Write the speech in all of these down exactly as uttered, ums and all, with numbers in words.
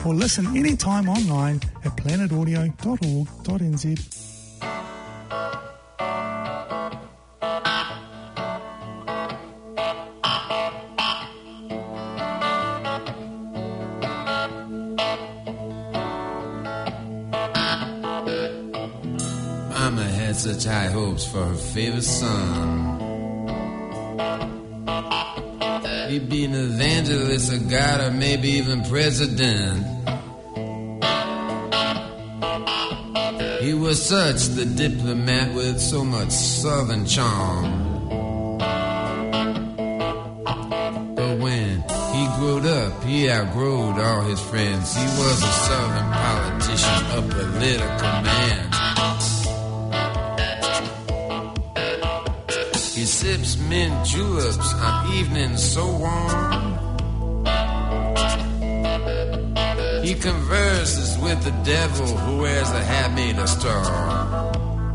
or listen anytime online at planet audio dot org dot n z. Mama had such high hopes for her favorite son. He'd be an evangelist, a god, or maybe even president. He was such the diplomat with so much southern charm. But when he growed up, he outgrowed all his friends. He was a southern politician, a political man. He sips mint juleps on evenings so warm. He converses with the devil who wears a hat made of straw,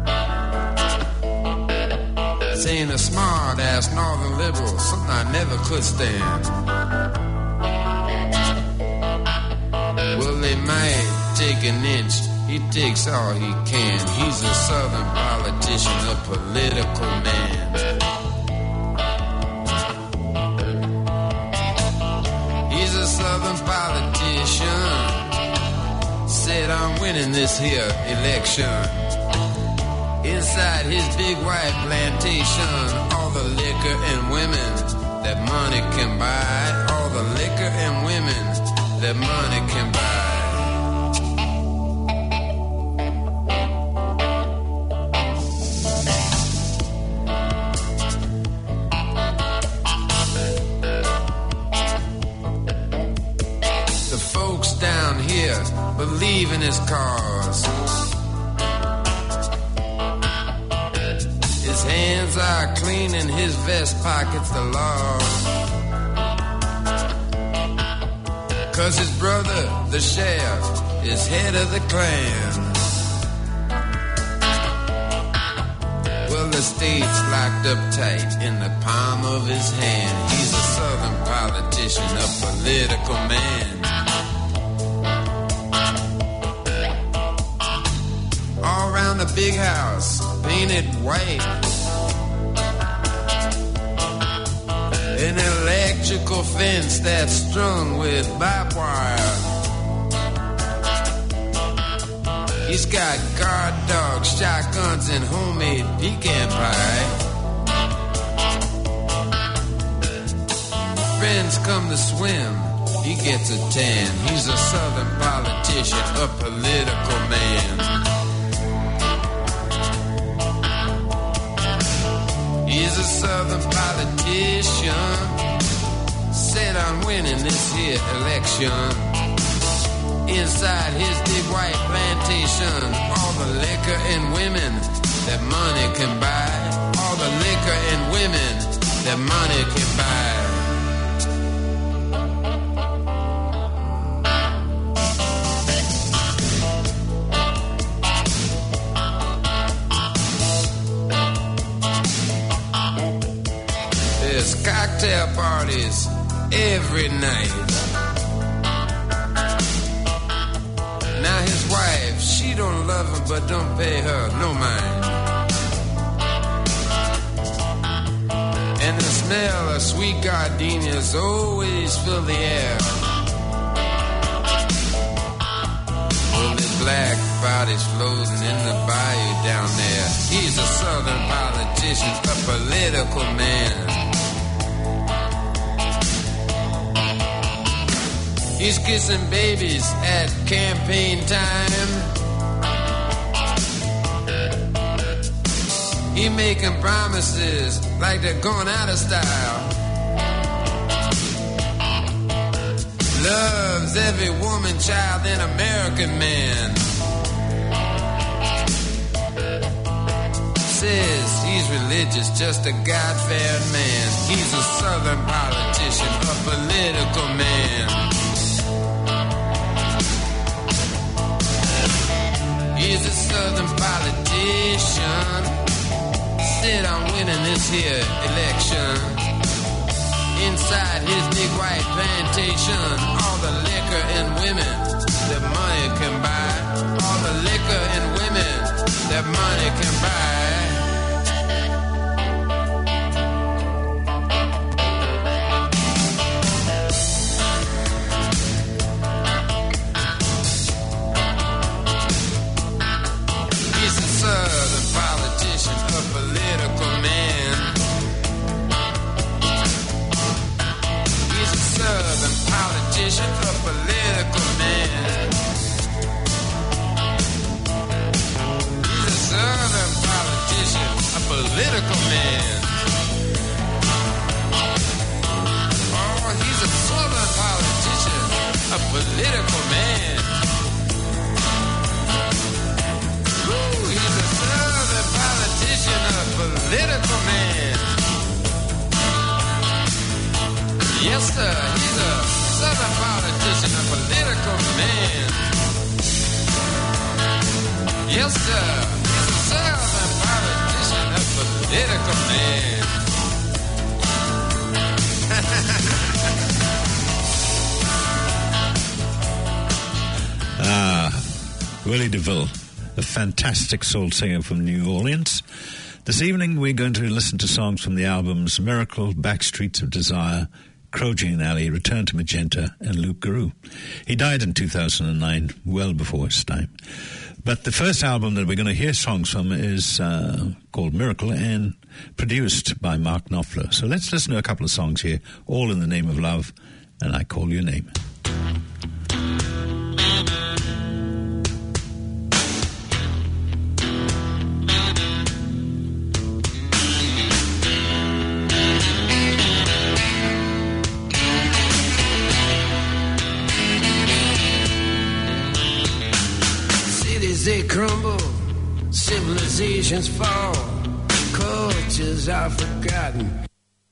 saying a smart-ass northern liberal, something I never could stand. Well, they might take an inch, he takes all he can. He's a southern politician, a political man. He's a southern politician, said I'm winning this here election. Inside his big white plantation, all the liquor and women that money can buy. All the liquor and women that money can buy. Believe in his cause. His hands are clean and his vest pockets the law. Cause his brother, the sheriff, is head of the clan. Well, the state's locked up tight in the palm of his hand. He's a southern politician, a political man. A big house painted white, an electrical fence that's strung with barbed wire. He's got guard dogs, shotguns, and homemade pecan pie. Friends come to swim, he gets a tan. He's a southern politician, a political man. He's a southern politician, said I'm winning this here election. Inside his big white plantation, all the liquor and women that money can buy. All the liquor and women that money can buy. Cocktail parties every night. Now his wife, she don't love him but don't pay her no mind. And the smell of sweet gardenias always fill the air. Well, his black body's floating in the bayou down there. He's a southern politician, a political man. He's kissing babies at campaign time. He making promises like they're going out of style. Loves every woman, child, and American man. Says he's religious, just a God-fearing man. He's a southern politician, a political man. He's a southern politician, said I'm winning this here election. Inside his big white plantation, all the liquor and women sir, he's a southern politician, a political man. Yes, sir, he's a southern politician, a political man. Ah, Willie DeVille, a fantastic soul singer from New Orleans. This evening we're going to listen to songs from the albums Miracle, Backstreets of Desire, Crow-Jean Alley, Return to Magenta, and Luke Garou. He died in two thousand nine, well before his time. But the first album that we're going to hear songs from is uh, called Miracle and produced by Mark Knopfler. So let's listen to a couple of songs here, all in the name of love, and I Call Your Name. They crumble, civilizations fall, cultures are forgotten.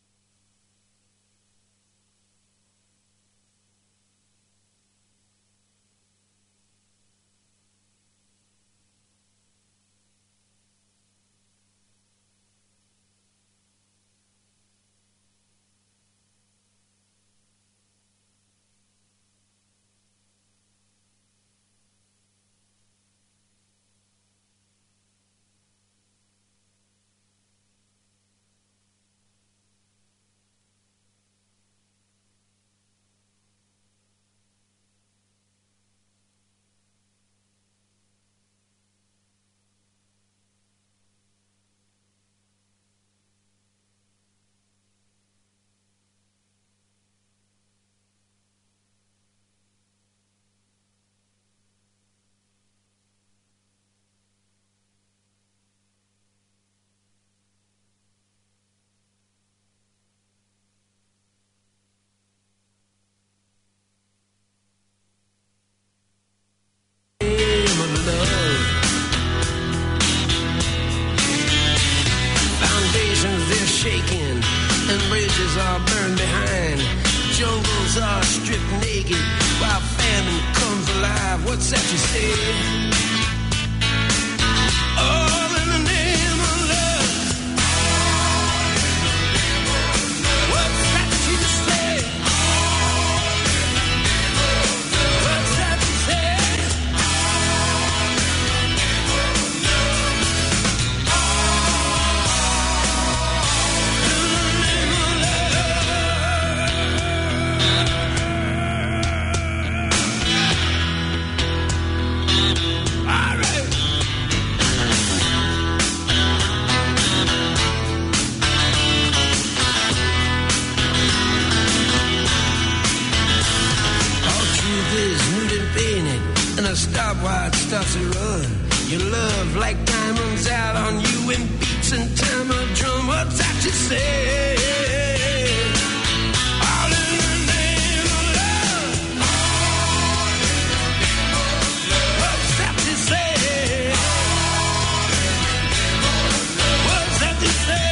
Shaking and bridges are burned behind. Jungles are stripped naked while famine comes alive. What's that you say? All in the name of love. What's that you say? What's that you say? Stopwatch starts to run. Your love like time runs out on you in beats and time of drum. What's that you say? All in the name of love. What's that you say? What's that you say?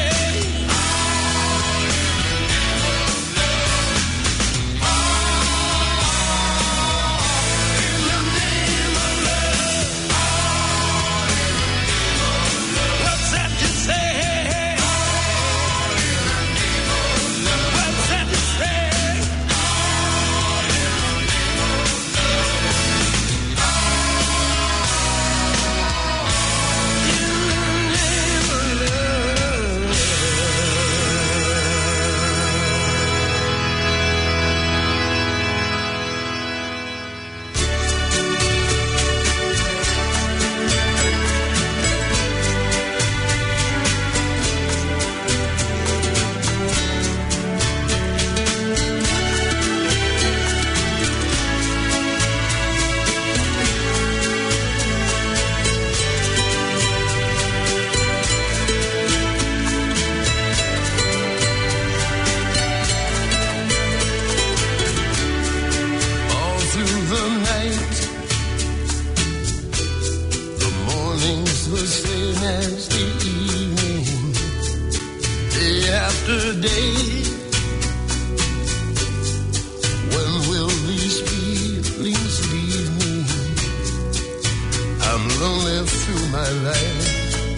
I'm lonely through my life.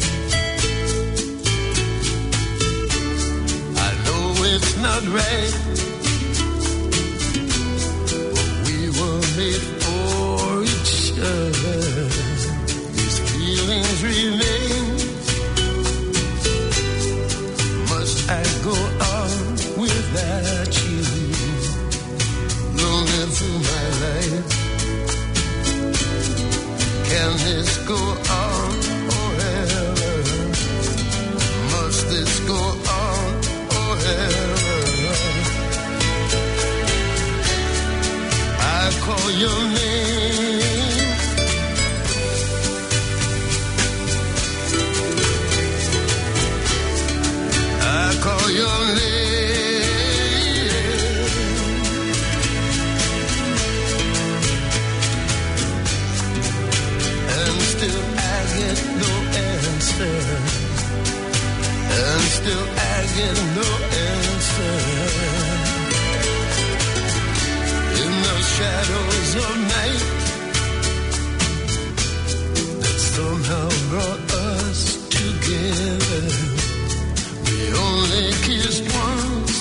I know it's not right, but we were made for each other. These feelings remain. Must I go on without you? Lonely through my life. Can this go on forever? Must this go on forever? I call your name. I call your name. And still I get no answer. In the shadows of night that somehow brought us together. We only kissed once.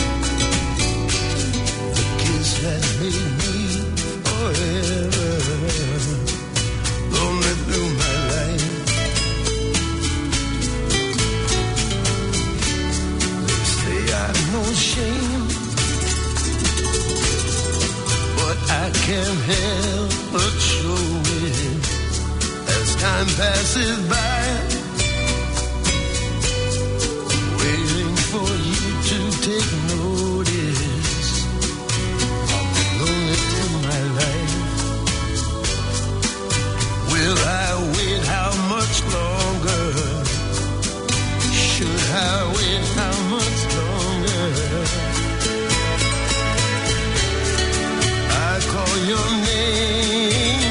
The kiss that made me forever. Lonely through my life. No shame, but I can't help but show it as time passes by, waiting for you to take notice. I'm lonely through my life. Will I wait how much longer? Should I wait how much longer? I call your name.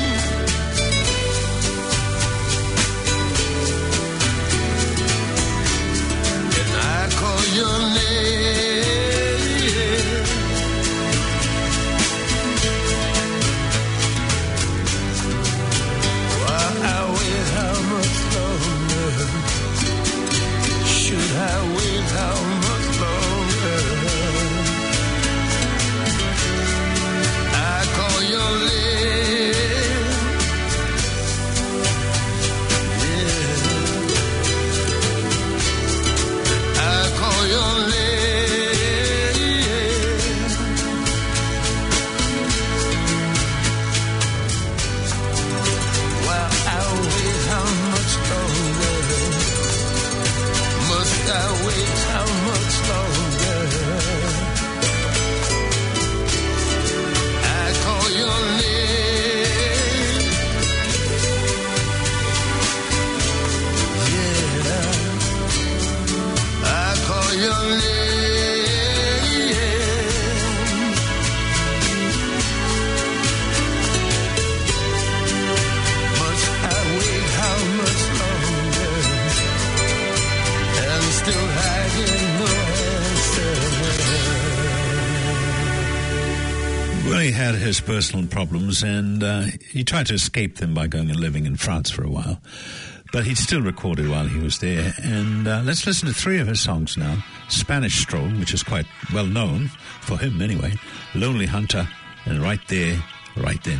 And I call your name. While I wait how much longer? Should I wait how much longer? I call your name. Yeah. I call your name. While I wait how much longer? Must I wait how much longer? I call your name. Yeah, I call your name. Must I wait how much longer? And still I get no answer. Well, he had his personal problems, and uh, he tried to escape them by going and living in France for a while. But he still recorded while he was there. And uh, let's listen to three of his songs now. Spanish Stroll, which is quite well known, for him anyway. Lonely Hunter, and Right There, Right Then.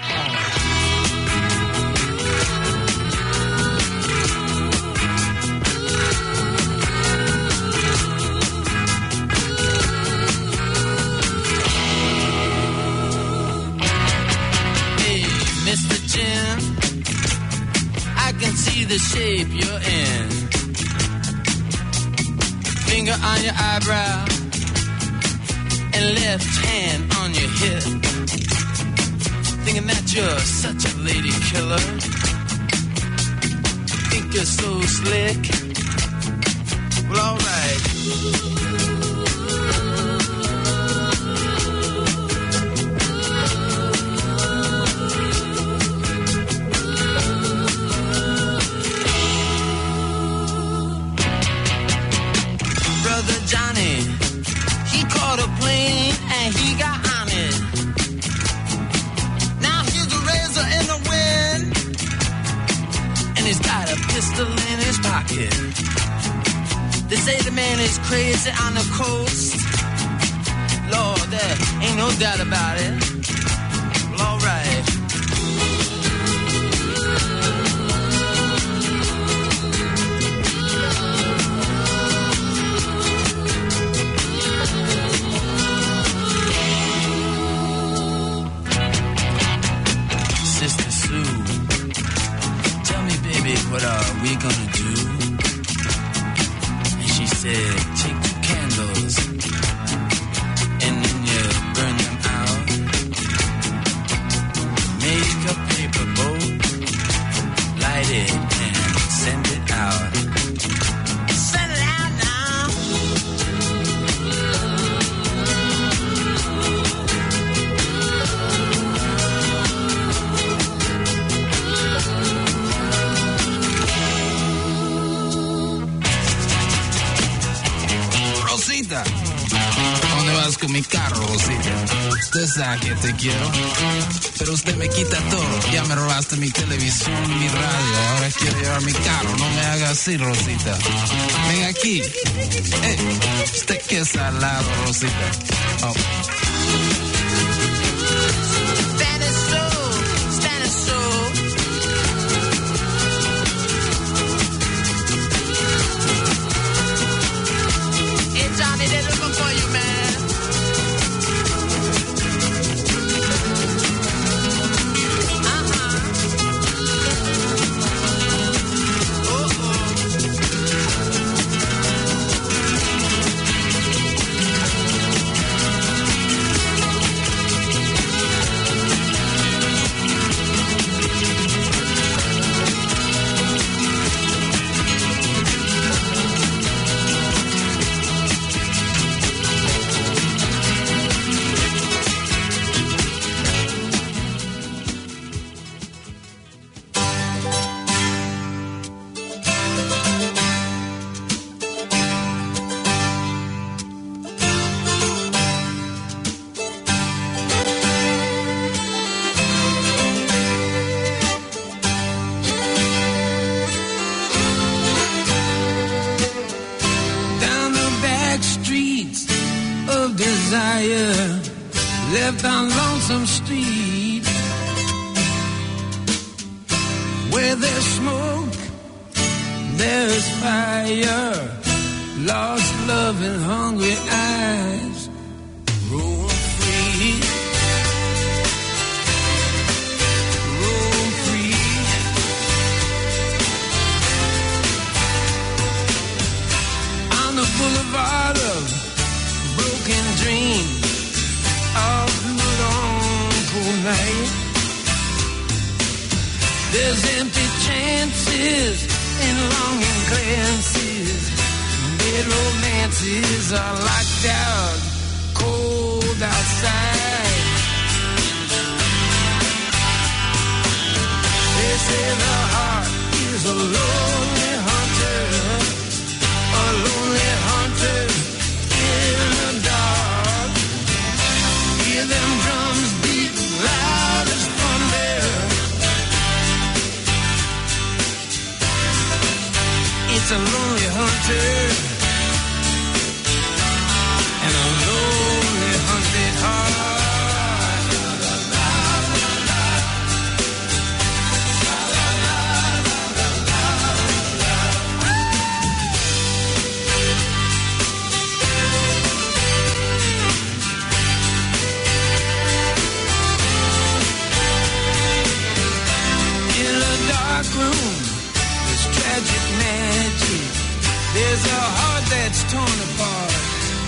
The shape you're in, finger on your eyebrow and left hand on your hip, thinking that you're such a lady killer, think you're so slick. Well, alright. Johnny, he caught a plane and he got on it. Now here's a razor in the wind, pistol in his pocket. They say the man is crazy on the coast. Lord, there ain't no doubt about it. Well, all right. Sister Sue, tell me, baby, what are we gonna do? And she said, take two candles and then you burn them out. Make a paper boat, light it and send it out. Send it out now. Rosita, ¿dónde vas con mi carro, Rosita? Usted sabe que te quiero, pero usted me quita todo. Ya me robaste mi televisión, mi radio, ahora quiero llevar mi carro. No me haga así, Rosita. Ven aquí. Hey, usted que es salado, Rosita. Oh. Spanish soul, Spanish soul. Hey Johnny, they're looking for you, man. Down the back streets of desire, left on Lonesome Street, where there's smoke, there's fire, lost love and hungry eyes, roam free, roam free. On the boulevard of broken dreams, all through the long cool night, there's empty chances and longing glances. Dead romances are locked out, cold outside. They say the heart is a lonely hunter, a lonely hunter in the dark. Hear them drums beat loud as thunder. It's a lonely hunter and a lonely hunted heart. In a dark room, there's tragic magic. There's a heart that's torn apart.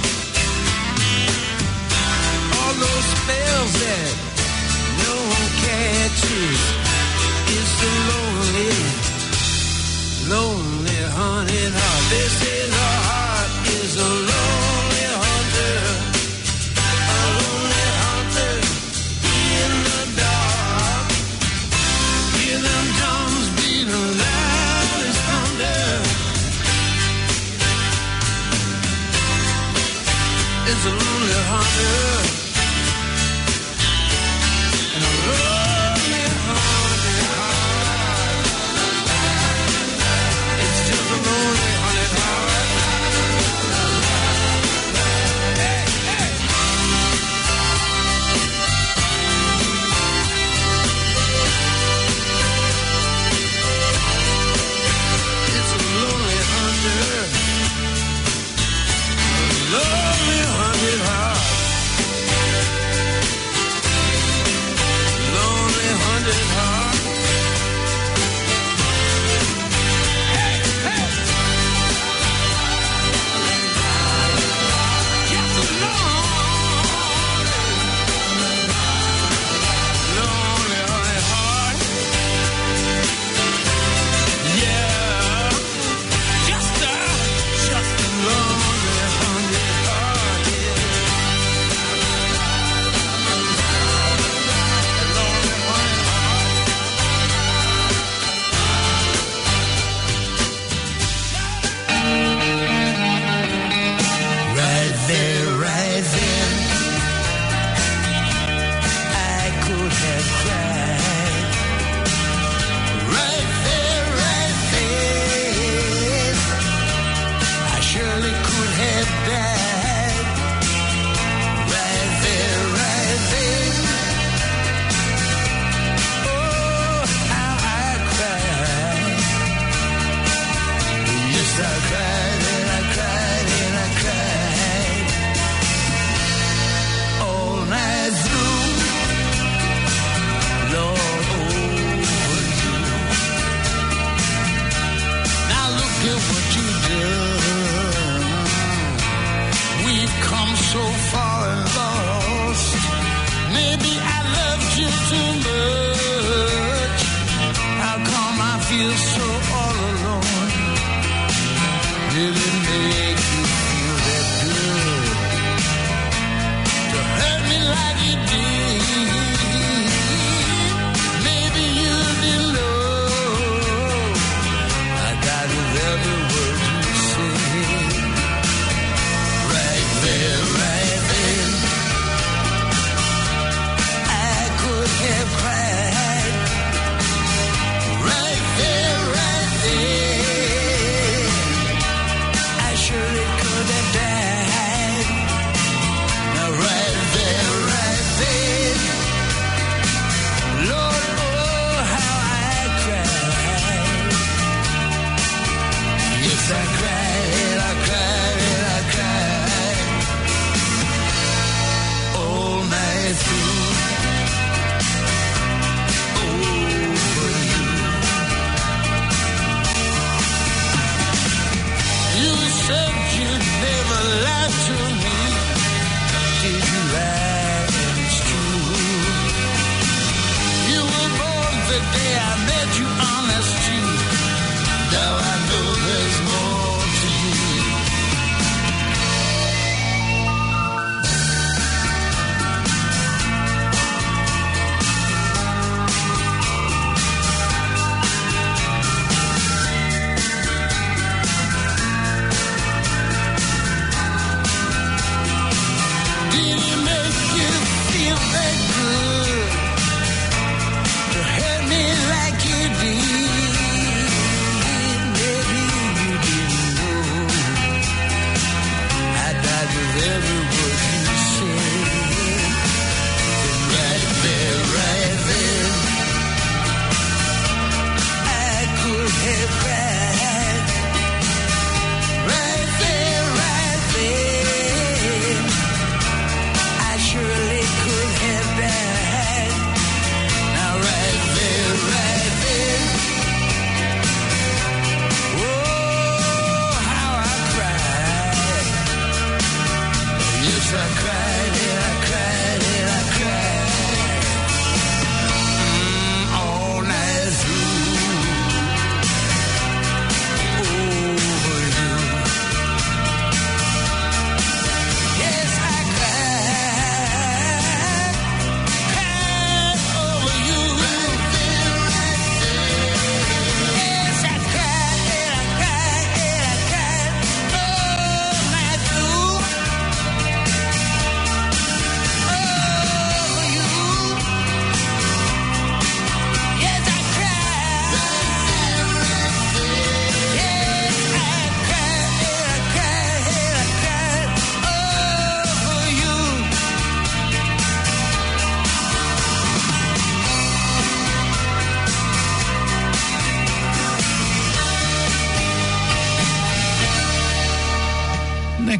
All those spells that no one catches. It's the lonely, lonely haunted heart. They say the heart is a lonely hunter, a lonely hunter in the dark. Hear them drums beating loud as thunder. It's a lonely hunter and a lonely hunted heart. Like you did, maybe you didn't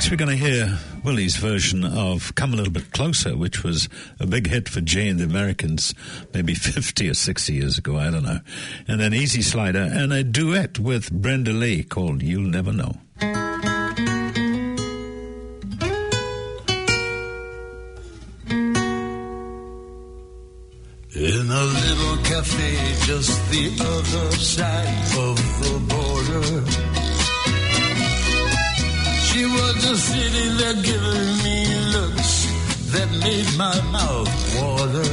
we're going to hear Willie's version of Come a Little Bit Closer, which was a big hit for Jay and the Americans maybe fifty or sixty years ago, I don't know. And then Easy Slider and a duet with Brenda Lee called You'll Never Know. In a little cafe just the other side of the border, she was just sitting there giving me looks that made my mouth water.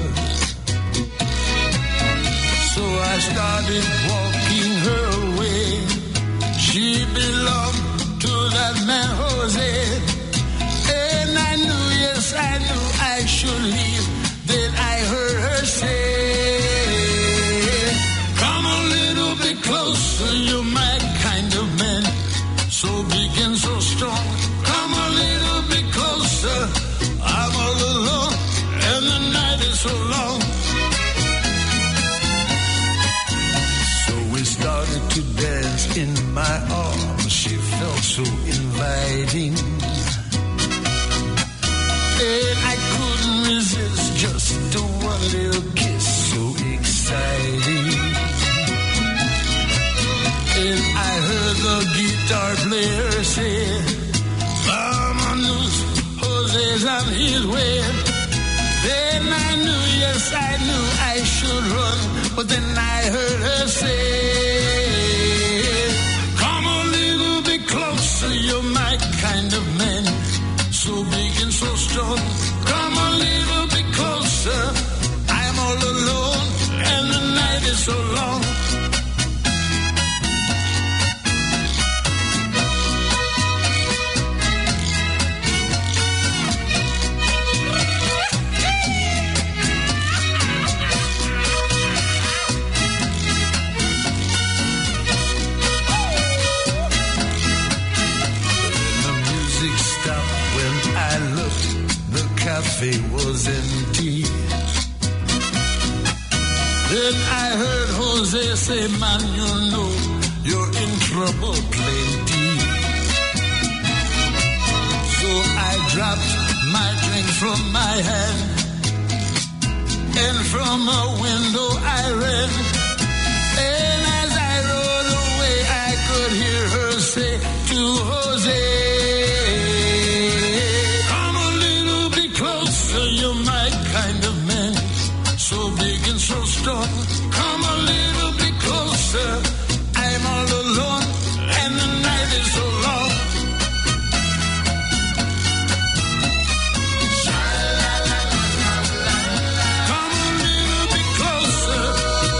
So I started walking her way. She belonged to that man Jose, and I knew, yes I knew I should leave. Then I heard her say, come a little bit closer, you're my kind of man, so big and so strong. Come a little bit closer, I'm all alone, and the night is so long. So we started to dance in my arms, she felt so inviting, and I couldn't resist just a one little kiss, so exciting. And I heard the guitar player say, Vamonos, Jose's on his way. Then I knew, yes I knew I should run, but then I heard her say, come a little bit closer, you're my kind of man, so big and so strong. Come a little bit closer, I'm all alone, and the night is so long. Cafe was empty. Then I heard Jose say, man, you know you're in trouble plenty. So I dropped my drink from my hand, and from a window I ran. And as I rode away, I could hear her say to Jose, you're my kind of man, so big and so strong. Come a little bit closer, I'm all alone, and the night is so long. Come a little bit closer,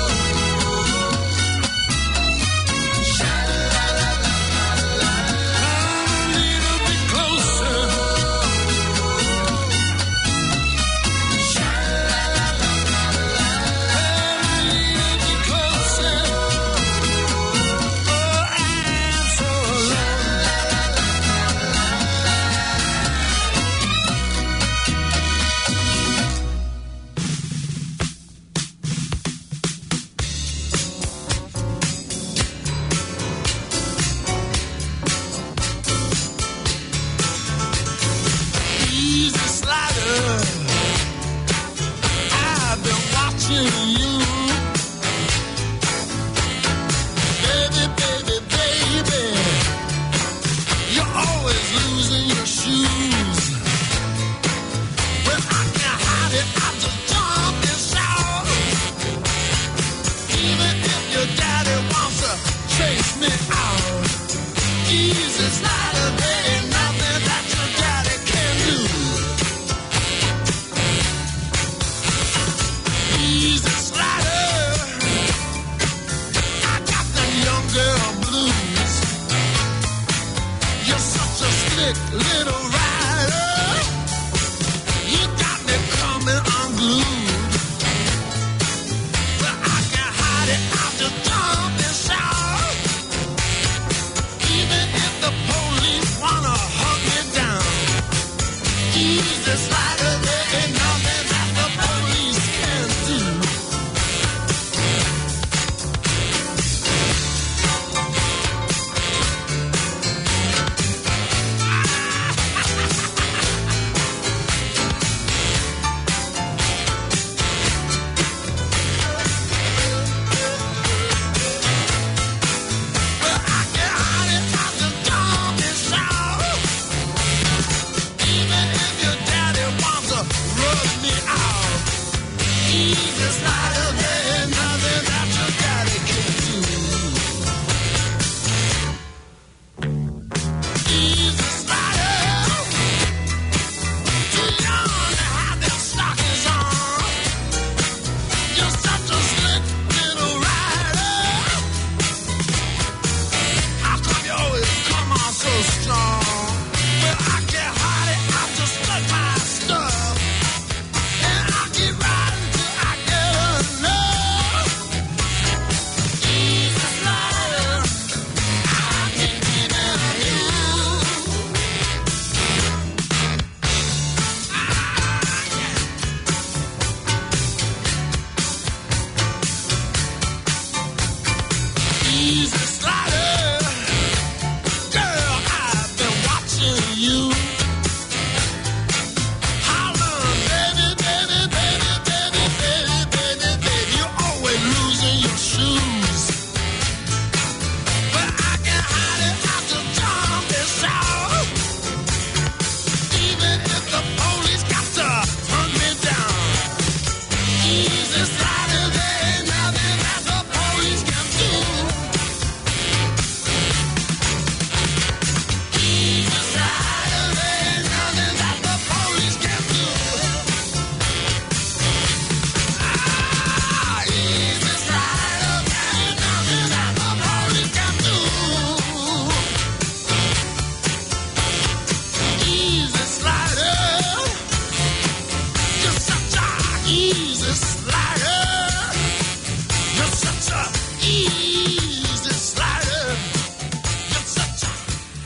easy slider. You're such a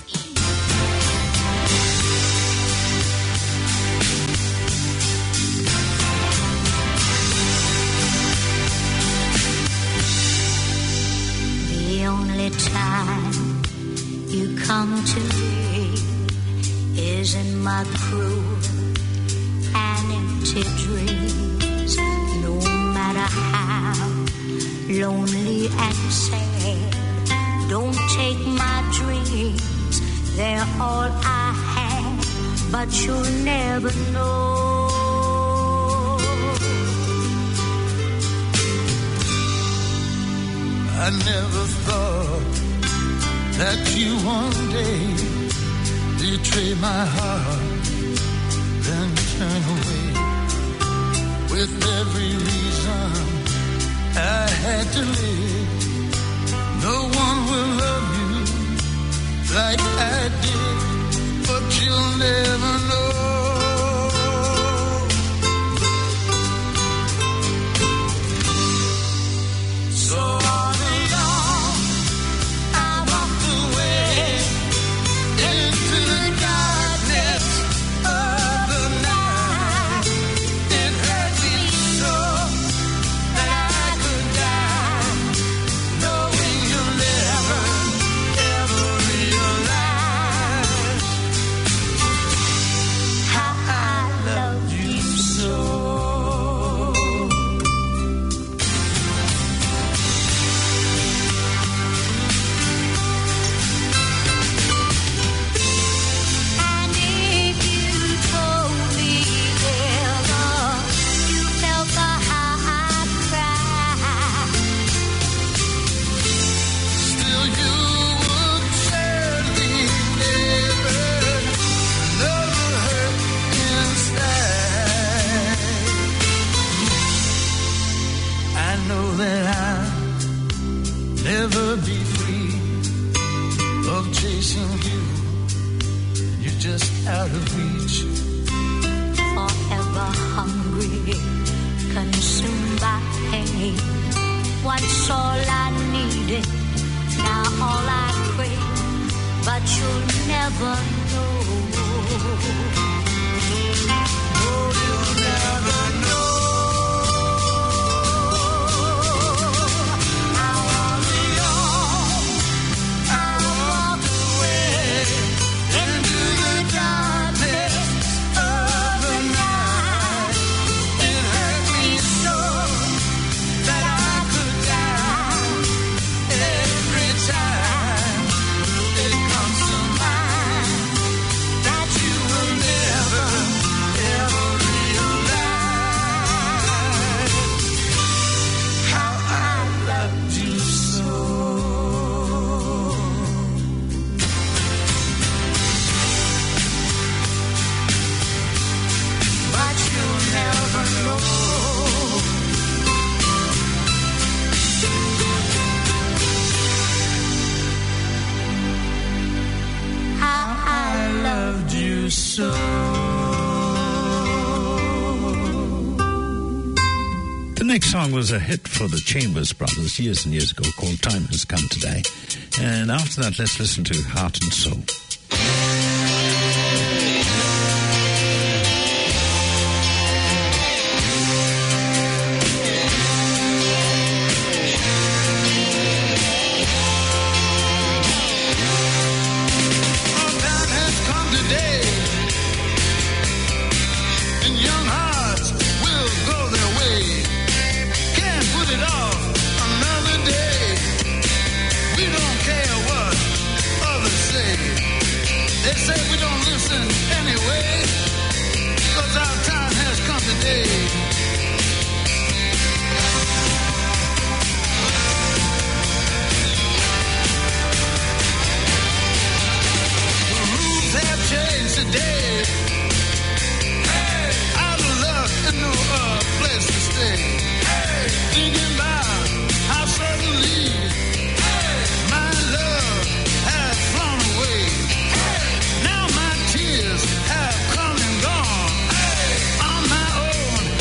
The only time you come to me is in my cruel and empty dreams. No matter how lonely and sad, don't take my dreams, they're all I have, but you'll never know. I never thought that you one day betray my heart, then turn away. With every reason I had to live, no one will love you like I did, but you'll never know. So all along I walked away into the darkness of the night. It hurt me so that I could die, knowing you'll never, ever realize how I loved you so. And if you told me ever you felt the how I cry, Still you would sadly never know the hurt inside. I know that I'll never be free of chasing you. You're just out of reach. forever hungry, consumed by pain. Once all I needed, now all I crave, but you'll never know. Oh, you'll never know. How all along I walked away Into the darkness of the night, it hurt me so that I could die. Every time it comes to mind that you will never, ever realize how I loved you so. But you'll never know how I loved you so. The next song was a hit for the Chambers Brothers years and years ago, called Time Has Come Today. And after that, let's listen to Heart and Soul. Our time has come today, and young hearts will go their way. Can't put it off another day. We don't care what others say. They say we don't listen anyway, 'cause our time has come today. The rules have changed today. Out of luck and no uh, place to stay. Thinking about how suddenly my love has flown away. Now my tears have come and gone. On my own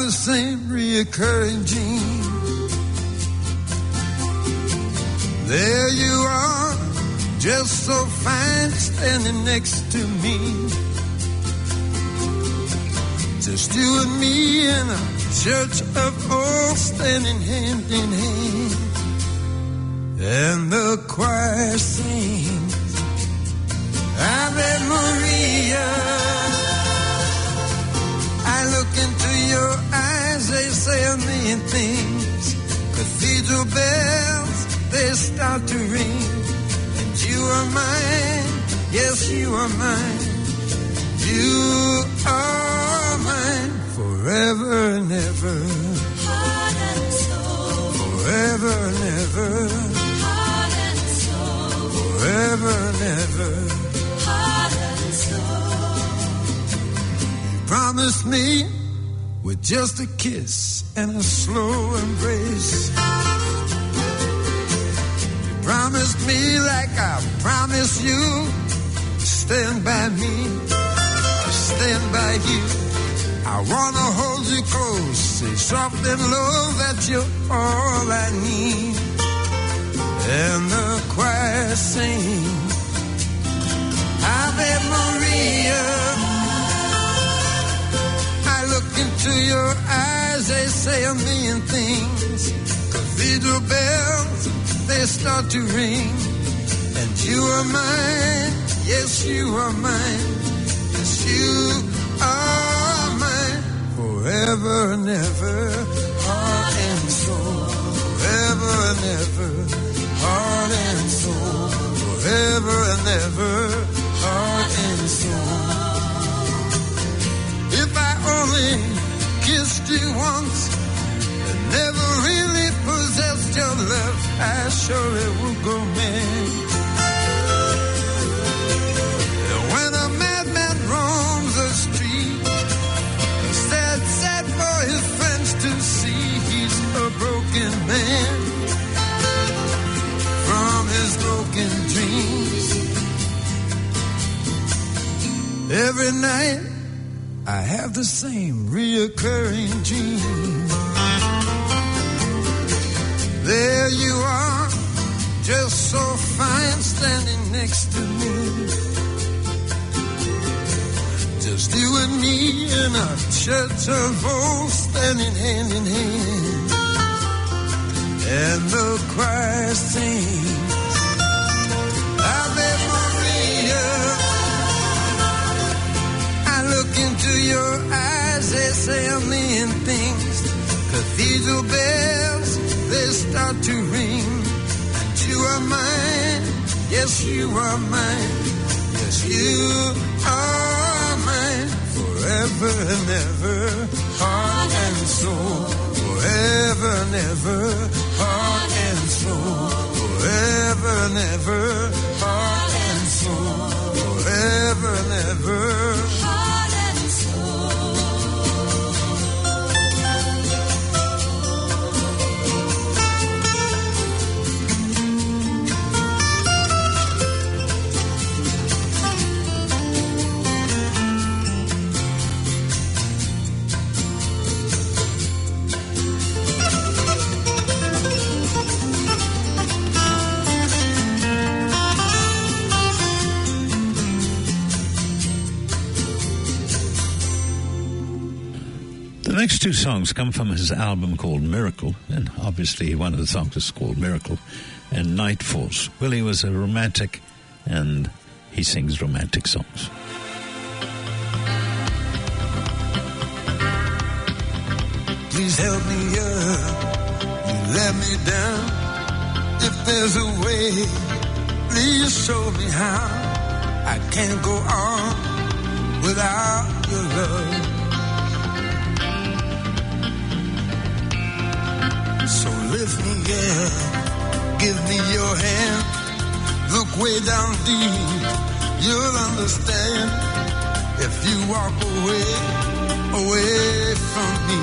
the same reoccurring dream. There you are, just so fine, standing next to me. Just you and me in a church of old, standing hand in hand. And the choir sings Ave Maria. I look into your eyes, they say a million things. Cathedral bells, they start to ring. And you are mine, yes you are mine. You are mine forever and ever. Heart and soul. Forever and ever. Heart and soul. Forever and ever. Heart and soul. You promised me with just a kiss and a slow embrace. You promised me like I promised you. Stand by me. Stand by you. I wanna hold you close, say soft and low that you're all I need. And the choir sings Ave Maria. I look into your eyes, they say a million things. Cathedral bells, they start to ring. And you are mine, yes you are mine. You are mine forever and ever, heart and soul. Forever and ever, heart and soul. Forever and ever, heart and soul. If I only kissed you once and never really possessed your love, I surely would go mad. When a madman roams the street, sad, sad for his friends to see, he's a broken man from his broken dreams. Every night I have the same reoccurring dream. There you are, just so fine, standing next to me. Just you and me in a church of old, standing hand in hand. And the choir sings Ave Maria. I look into your eyes, they say a million things. Cathedral bells, they start to ring. And you are mine, yes you are mine. Yes you are mine. Forever and ever, heart and soul. Forever and ever, heart and soul. Forever and ever, heart and soul. Forever and ever, heart and soul. The next two songs come from his album called Miracle, and obviously one of the songs is called Miracle, and Night Falls. Willie was a romantic, and he sings romantic songs. Please help me up, you let me down. If there's a way, please show me how. I can't go on without your love. So lift me up, give me your hand. Look way down deep, you'll understand. If you walk away, away from me,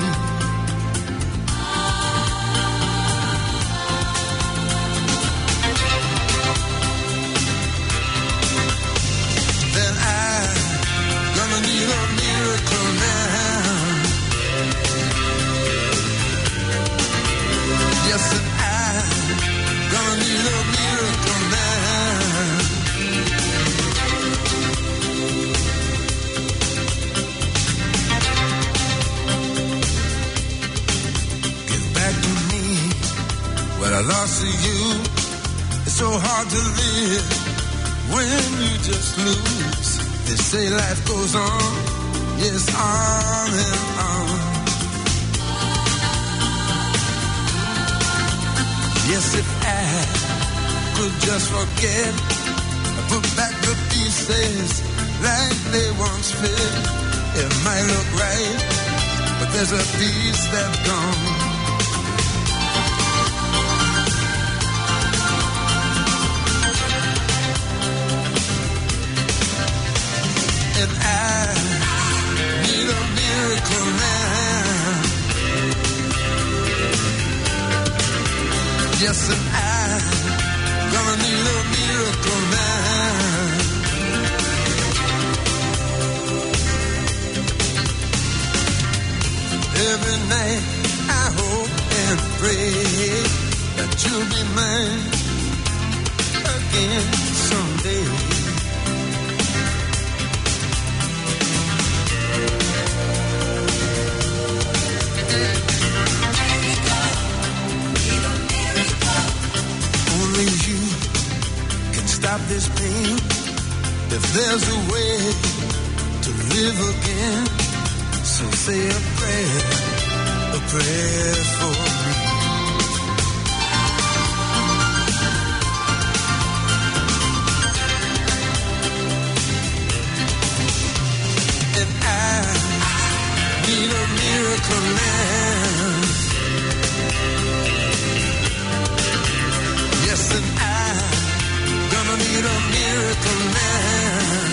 then I'm gonna need a miracle now. you. It's so hard to live when you just lose. They say life goes on, yes, on and on. Yes, if I could just forget, put back the pieces like they once fit, it might look right, but there's a piece that's gone. And I need a miracle now. Yes, and I gonna need a miracle now. Every night I hope and pray that you'll be mine again someday. Only you can stop this pain. If there's a way to live again, so say a prayer, a prayer for me. And I need a miracle now. Yes, and I'm gonna need a miracle now.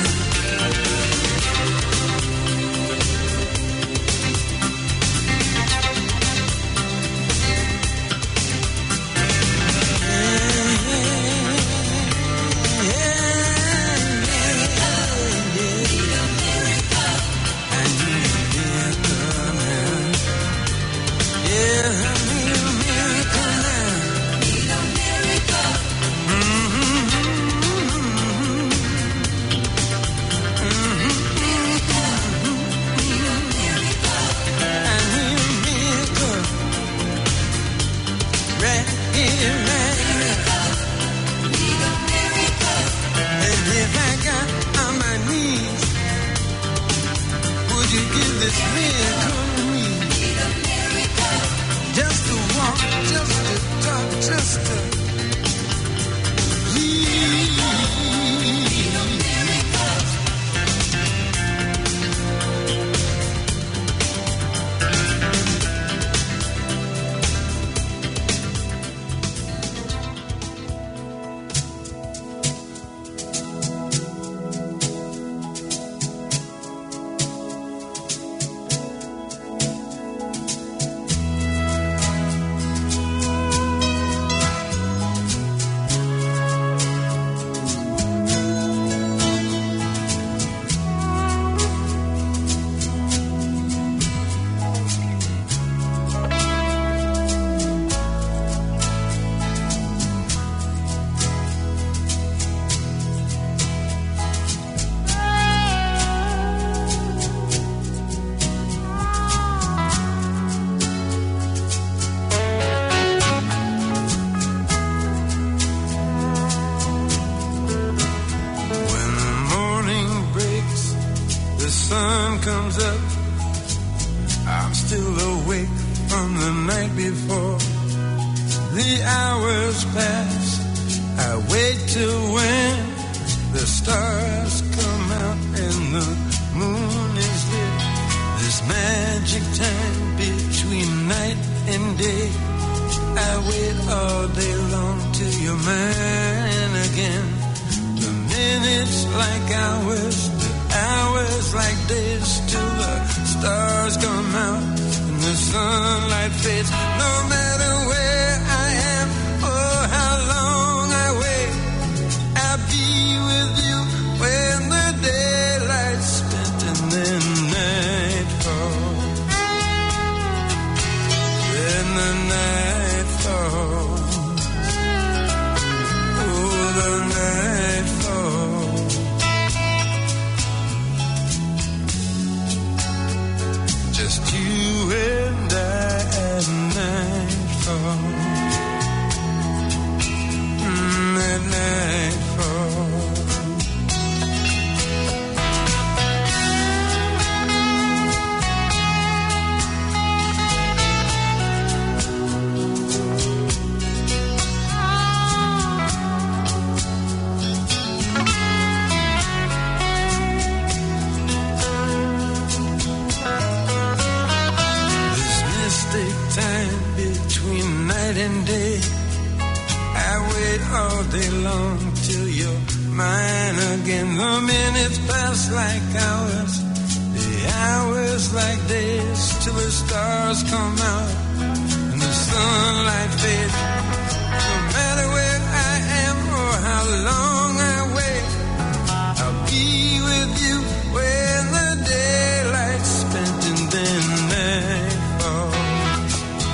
and day. I wait all day long till you're mine again. The minutes pass like hours, the hours like days, till the stars come out and the sunlight fades. No matter where I am or how long I wait, I'll be with you when the daylight's spent and then night falls.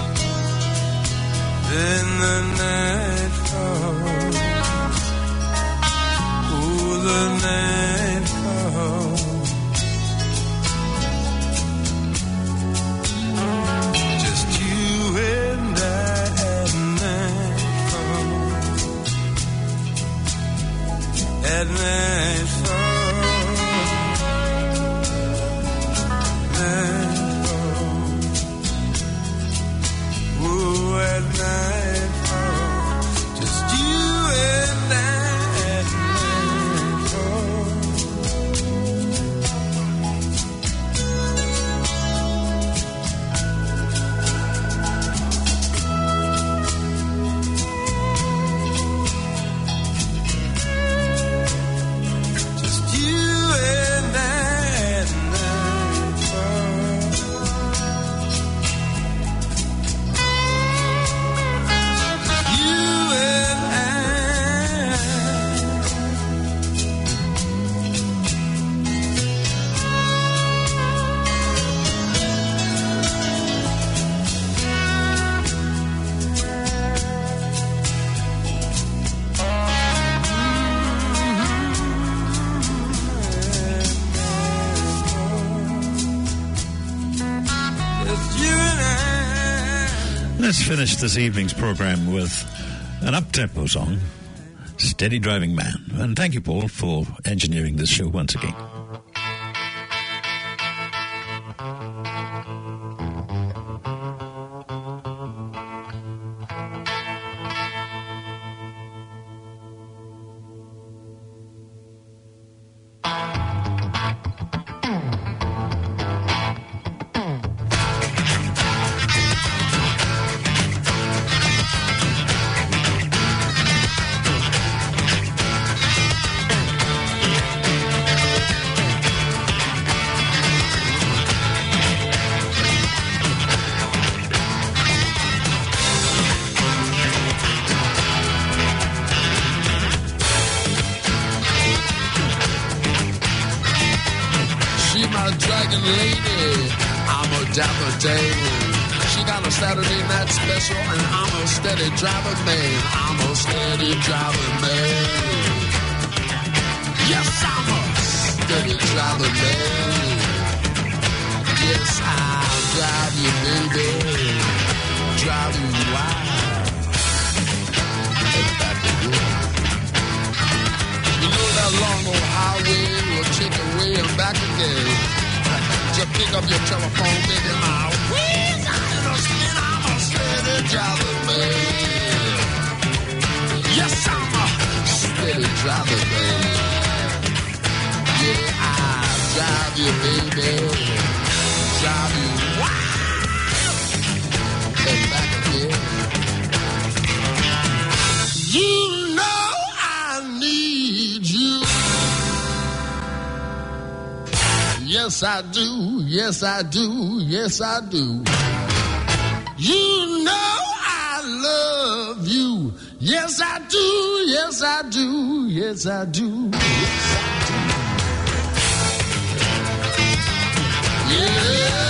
Then the night falls. Oh, the night falls. Just you and I at nightfall. At nightfall. At nightfall, just you and I at nightfall. Just you and I at nightfall. Let's finish this evening's program with an up-tempo song, Steady Driving Man. And thank you, Paul, for engineering this show once again. Yes, I do. Yes, I do. Yes, I do. You know I love you. Yes, I do. Yes, I do. Yes, I do. Yes, I do. Yeah.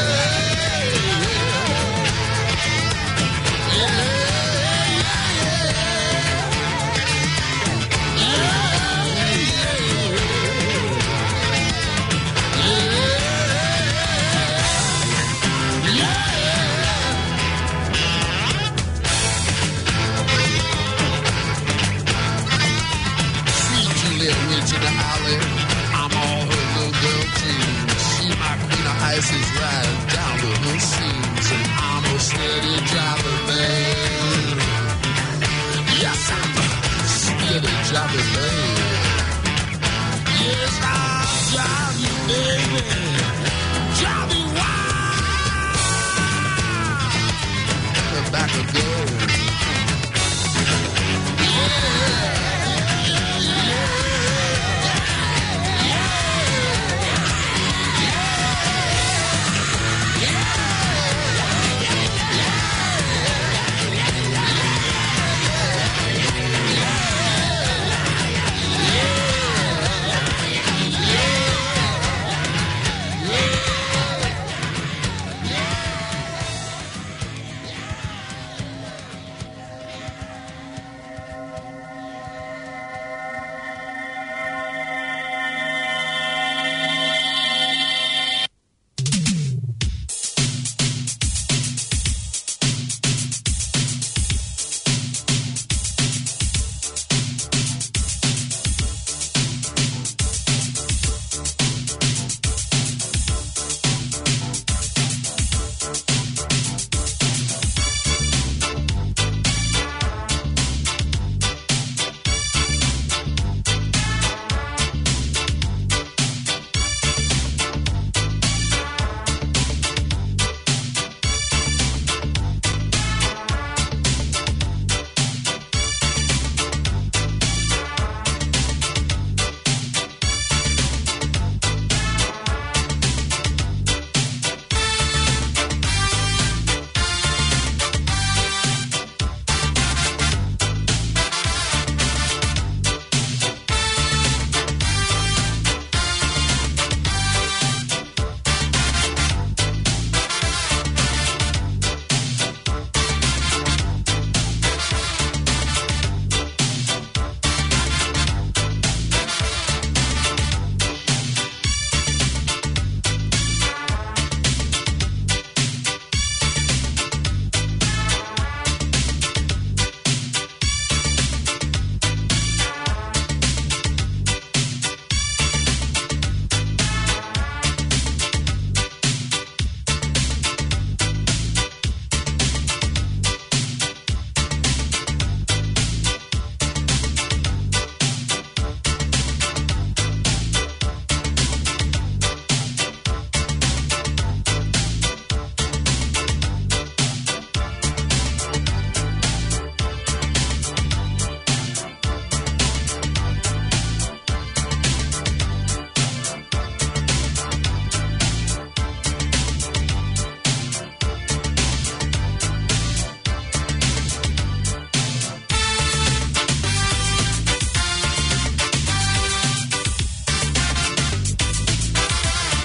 Is right down to the seams, and I'm a steady driving man. Yes, I'm a steady driving man. Yes, I'll drive you, baby.